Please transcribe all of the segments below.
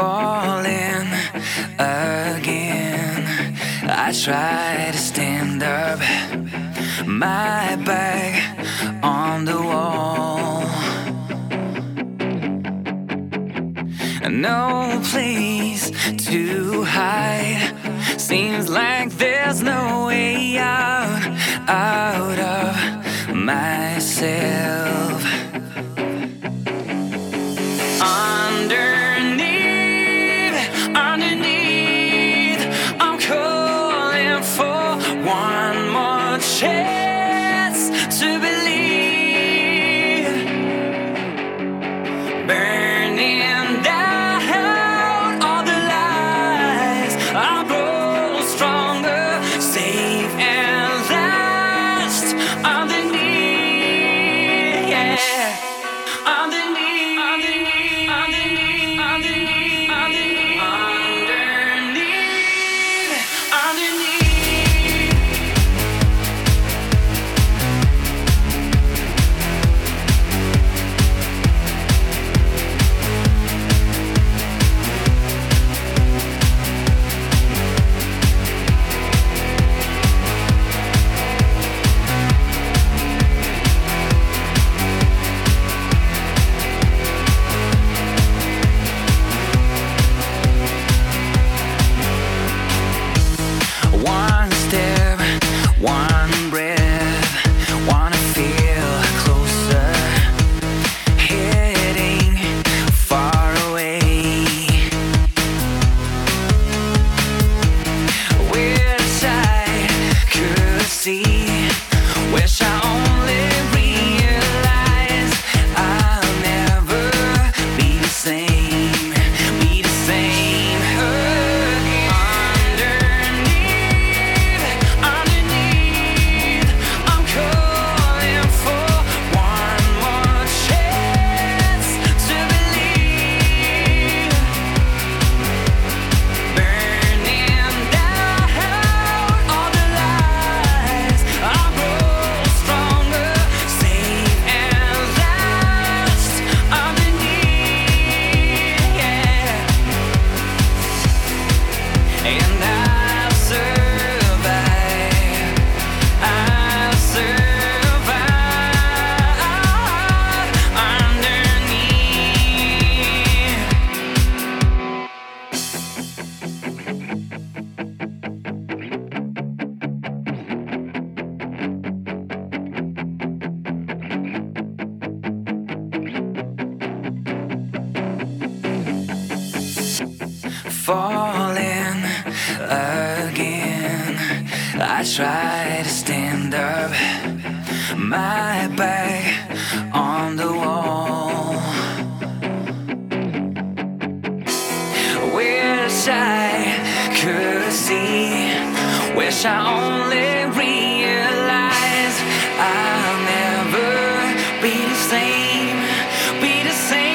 falling again. I try to stand up, my back on the wall. No place to hide. Seems like there's no way out of myself. Underneath, I'm calling for one more chance to believe. Burning down all the lies, I grow stronger, safe and last. Underneath, yeah. One breath, wanna feel closer, heading far away. Wish I could see, wish I only realized I'll never be the same, be the same again. Falling again. I try to stand up, my back on the wall. Wish I could see, wish I only realized I'll never be the same, be the same.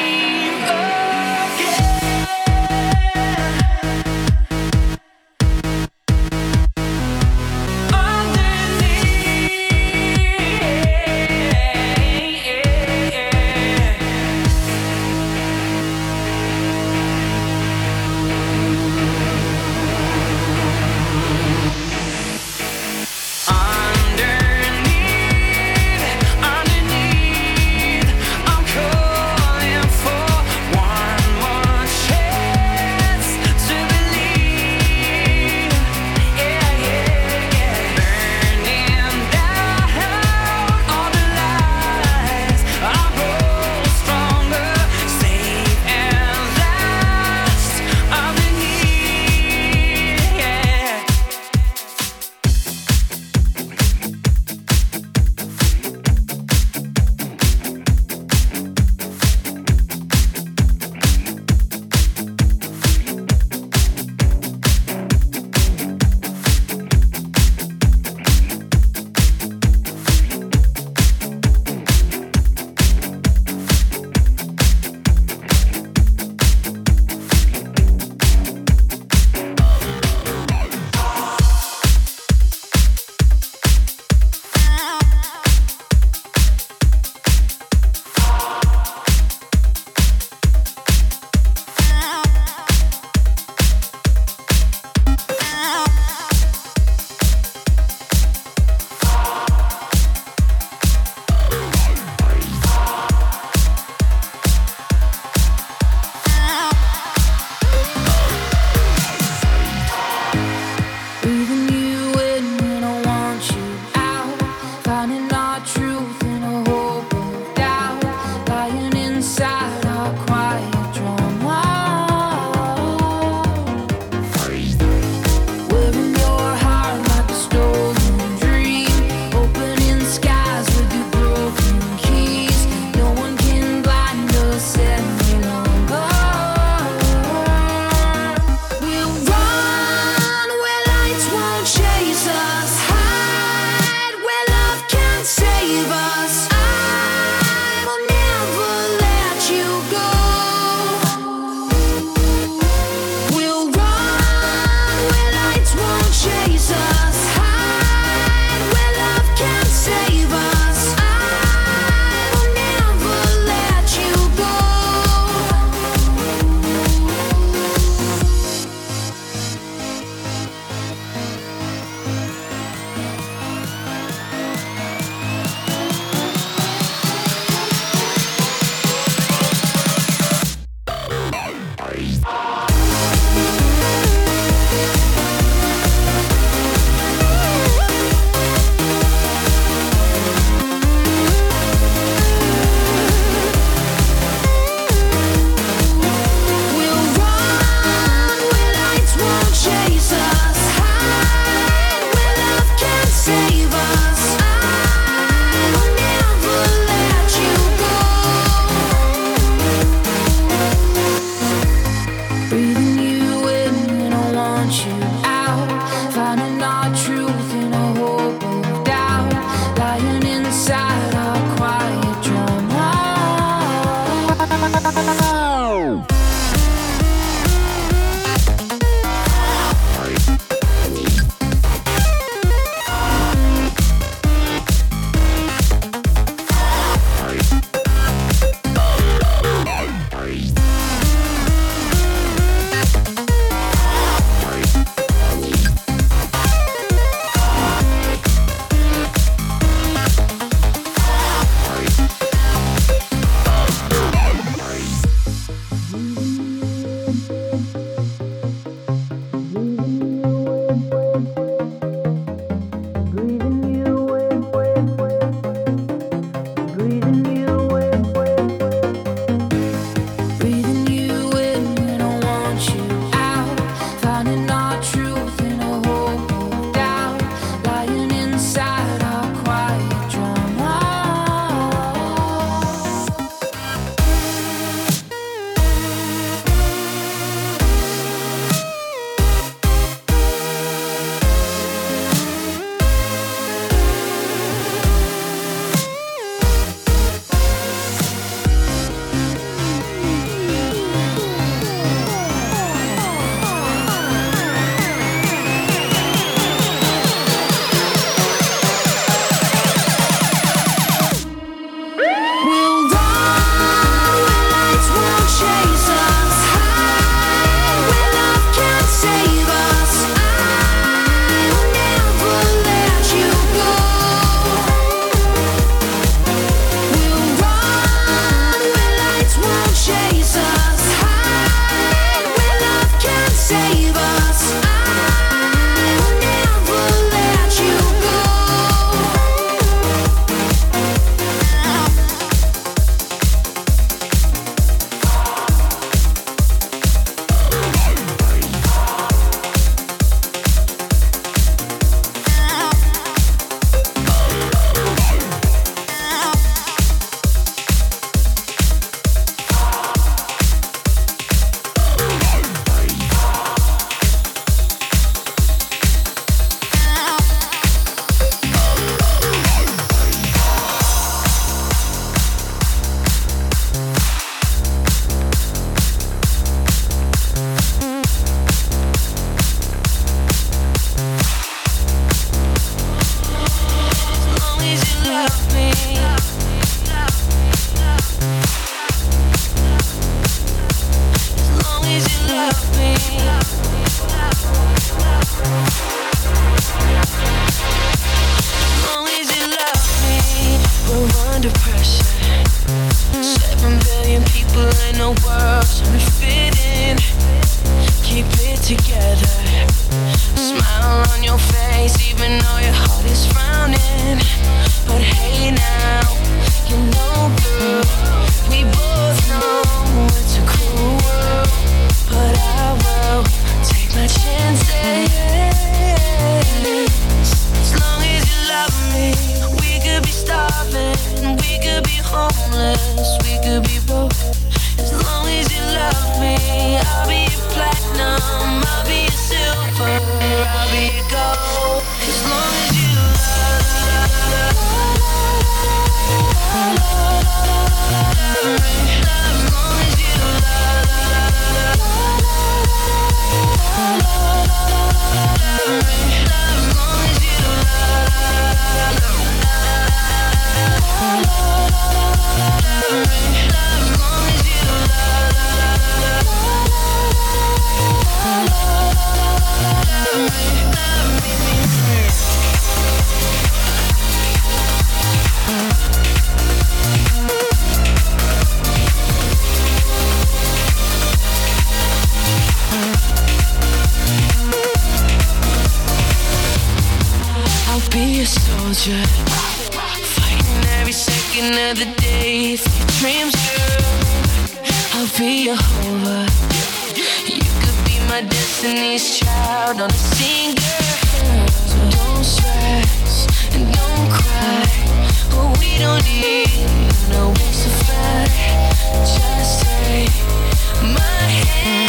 hold you. Fighting every second of the day for your dreams, girl. I'll be your Hova. You could be my destiny's child on a singer. So don't stress and don't cry. Oh, we don't need no wings to fly. Just take my hand.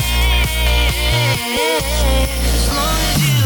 As long as you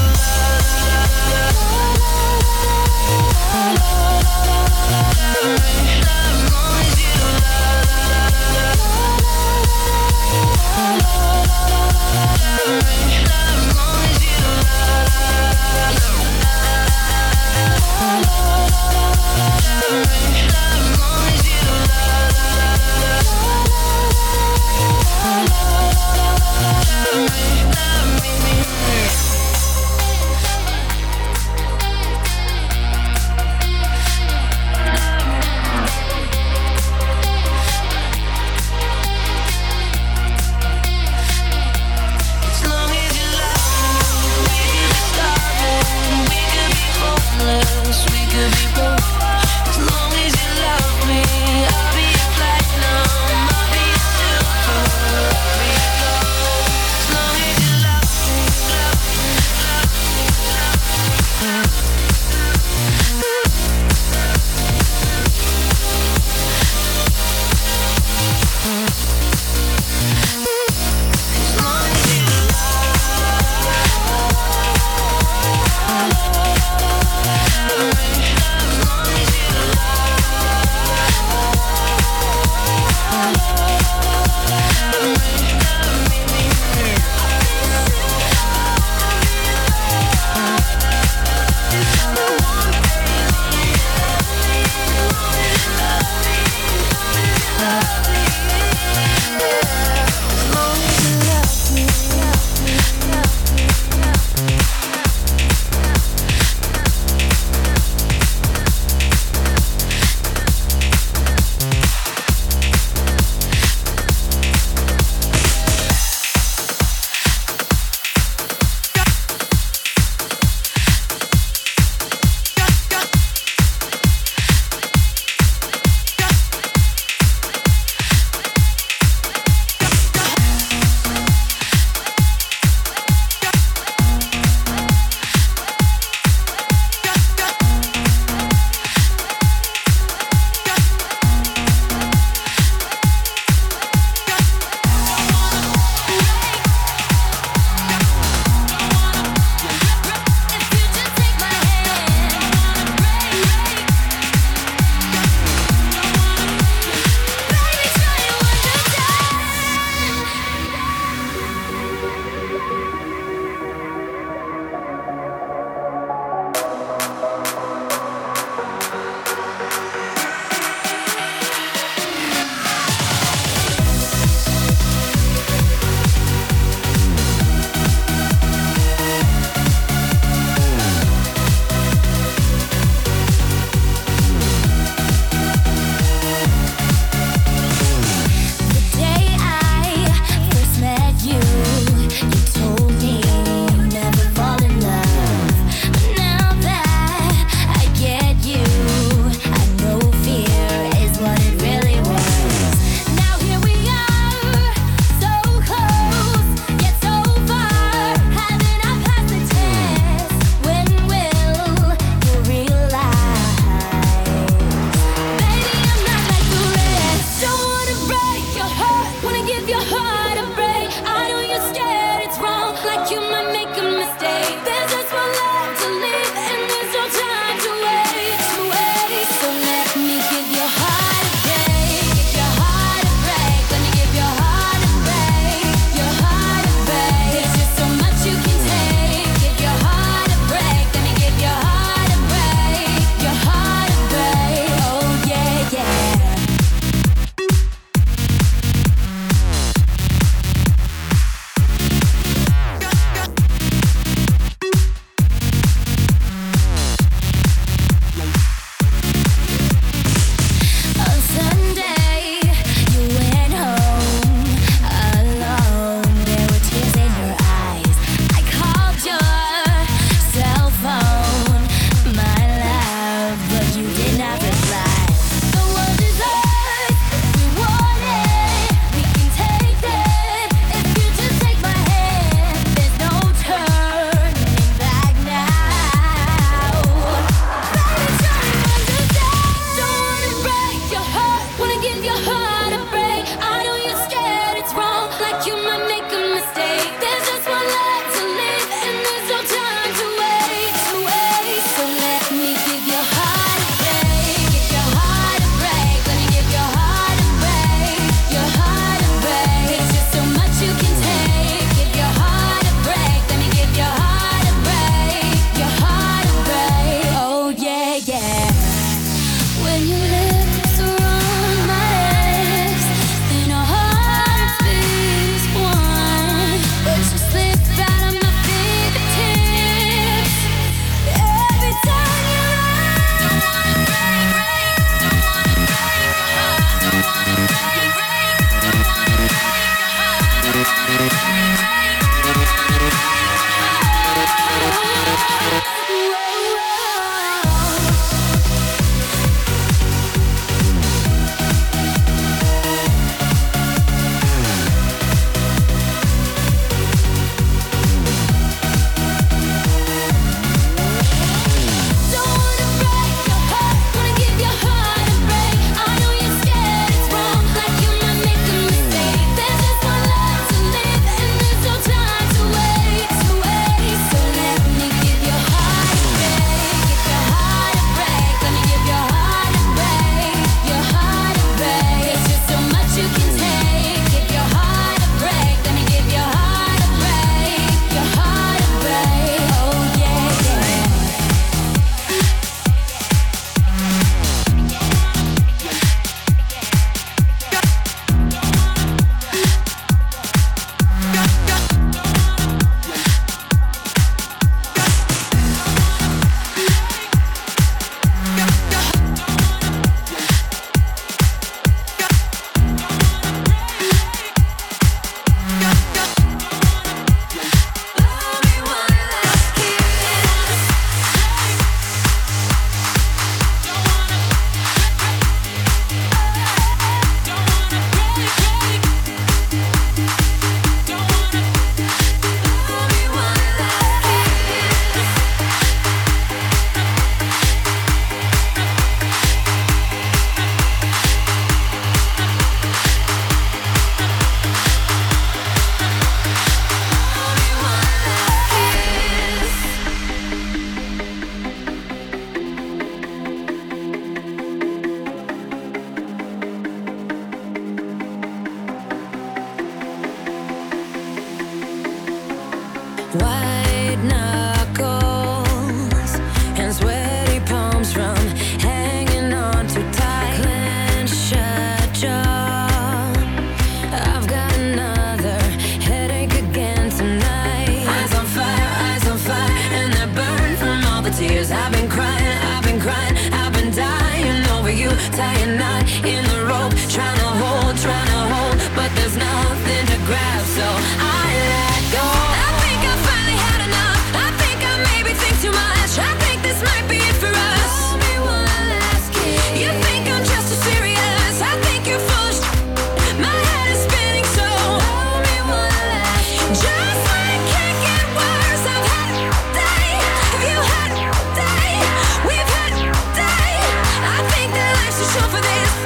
White knuckles and sweaty palms from hanging on too tight. Clenched shut jaw. I've got another headache again tonight. Eyes on fire, and they're burned from all the tears. I've been crying, I've been dying over you. Tie a knot in the rope, trying to hold, but there's nothing to grab, so I let go. I think I finally had enough. I think I maybe think too much. I think this might be it for us. Hold me one last kiss. You think I'm just too serious. I think you're full of shit. My head is spinning, so hold me one last kiss. Just like can't get worse. I've had a day. Have you had a day? We've had a day. I think that life's too short for this.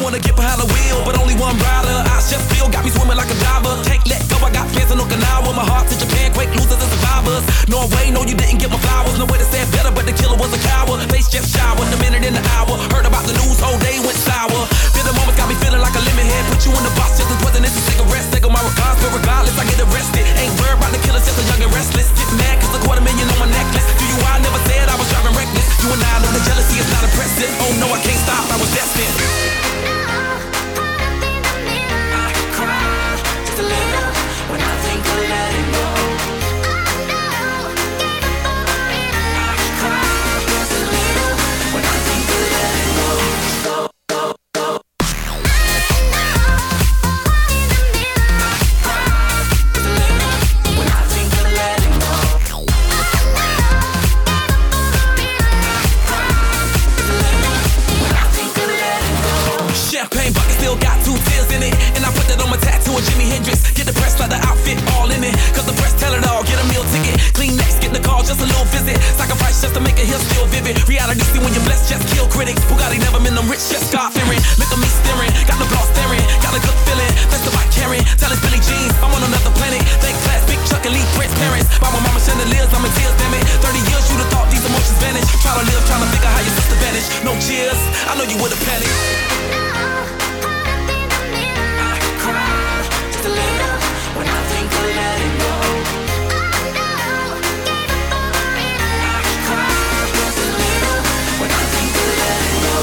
wanna get behind the wheel, but only one rider. I just feel got me swimming like a diver. Can't let go, I got plans in Okinawa. My heart to Japan, quake losers and survivors. Norway, no, you didn't get my flowers. No way to say it better, but the killer was a coward. Face just showered, the minute in the hour. Heard about the news, whole day went sour. Feel the moments got me feeling like a lemon head. Put you in the box just as wasn't this a cigarette. Take on my regards, but regardless, I get arrested. Ain't worried about the killers, just a young and restless. Get mad cause $250,000 on my necklace. Do you I never said I was driving reckless. You and I know the jealousy is not impressive. Oh no, I can't stop, I was destined. I cry just a little when I think of letting go. I cry just a little when I think of letting go. Champagne bucket still got 2 tears in it, and I put that on my tattoo of Jimi Hendrix. Get the press like the outfit all in it, cause the press tell it all. Get a meal ticket, clean next, get the call, just a little visit. Sacrifice just to make it hill still vivid. Reality see when you're blessed, just kill critics. Bugatti never been them rich, just God fearing. Look at me staring, got the block staring, got a good feeling. That's the bike carrying, tell it's Billie Jean, I'm on another planet. Thank class, big Chuck and Lee, Prince parents. By my mama chandeliers, I'm in tears, damn it. 30 years you'd have thought these emotions vanish. Try to live, trying to figure how your sister vanished. No cheers, I know you would've panicked. Just a little when I think of letting go. I cry just a little when I think of letting go.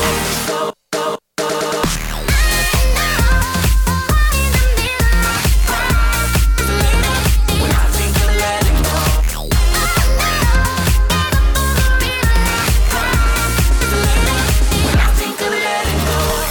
When I think of letting go. When I think of letting go.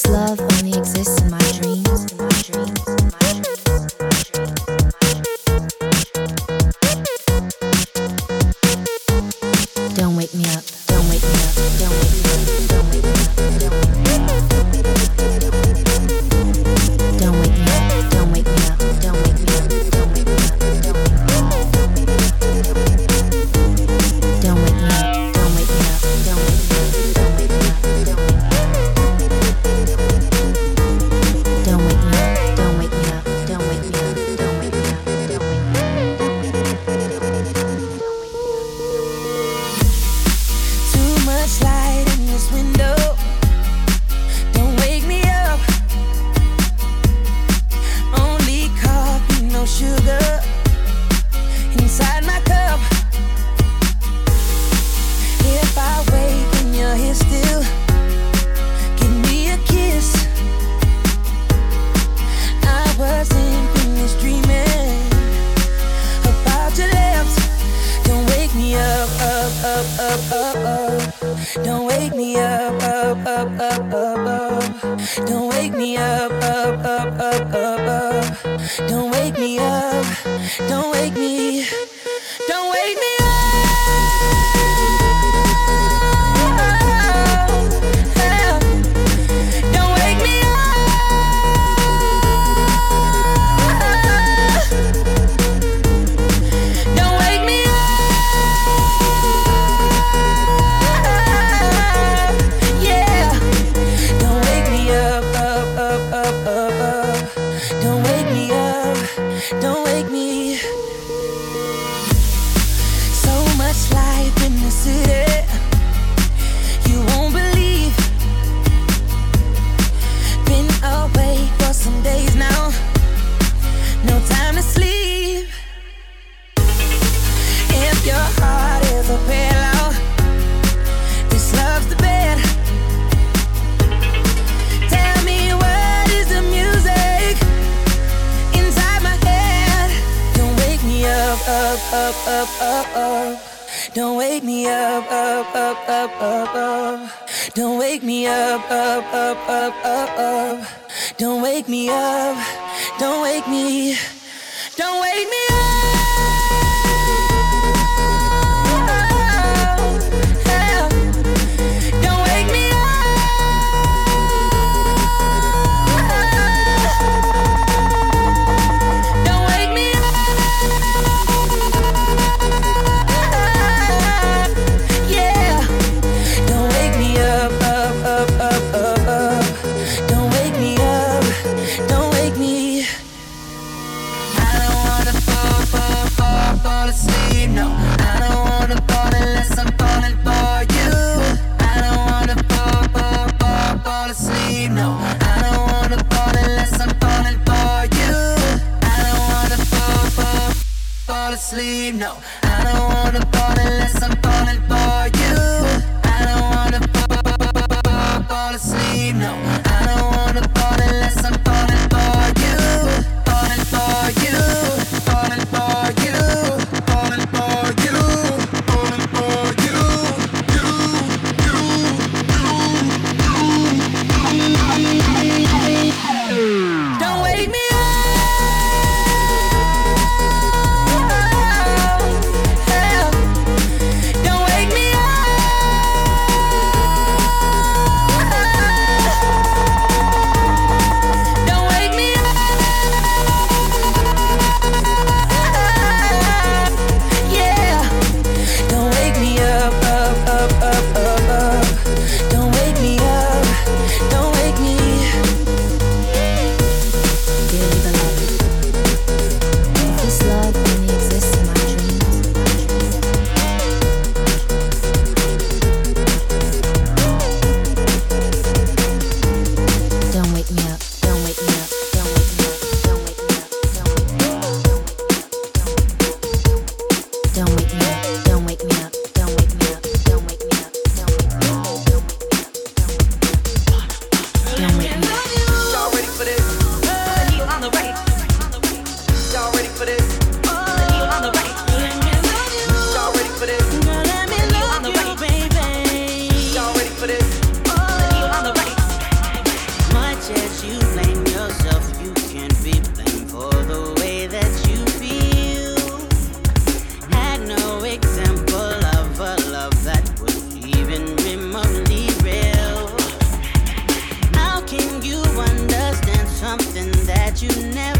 love only exists in my dreams. Don't wake me up, don't wake me up, don't wake me up, don't wake me up, don't wake me up, don't wake me up, don't wake me up, don't wake me up, don't wake me up, don't wake me up, don't wake me up, don't wake me up, don't wake me up, don't wake me up. Don't wake me up, don't wake me up, don't wake me up, don't wake me up, don't wake me up. Too much light in this window. Don't wake me up. Only coffee, no sugar inside my cup. If I wake and you're here still, give me a kiss. I wasn't finished dreaming about your lips. Don't wake me up, up, up, up, up, up. Don't wake me up, up, up, up, up, up. Don't wake me up, up, up, up, up, up. Don't wake me up, don't wake me, don't wake me up. Don't wake me up. Don't wake me up. Yeah. Don't wake me up, up, up, up, up, up. Don't wake me up. Don't wake me. So much life in the city, you won't believe. Been awake for some days now, no time to sleep. If your heart is a pillow, this love's the bed. Tell me what is the music inside my head. Don't wake me up, up, up, up, up, up. Don't wake me up, up, up, up, up, up. Don't wake me up, up, up, up, up, up. Don't wake me up, don't wake me, don't wake me up. Don't wake me up. Don't wake me up. Yeah. Don't wake me up, up, up, up, up, up. Don't wake me up, don't wake me. I don't wanna fall asleep, no. I don't wanna fall unless I'm falling for you. I don't wanna fall asleep, no. I don't wanna fall unless I'm falling for you. I don't wanna fall asleep, no. I don't wanna fall unless I'm falling for you. I don't wanna fall asleep, no. I don't wanna fall unless I'm falling for you. Falling for you, falling for you, falling for you, falling for you, Don't wake me up. you never